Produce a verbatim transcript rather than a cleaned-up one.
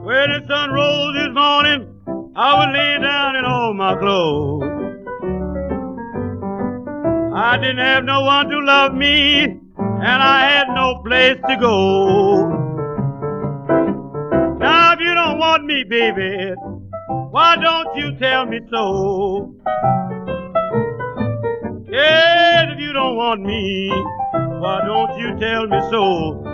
When the sun rose this morning, I was laying down in all my clothes. I didn't have no one to love me, and I had no place to go. Now if you don't want me, baby, why don't you tell me so? Yes, if you don't want me, why don't you tell me so?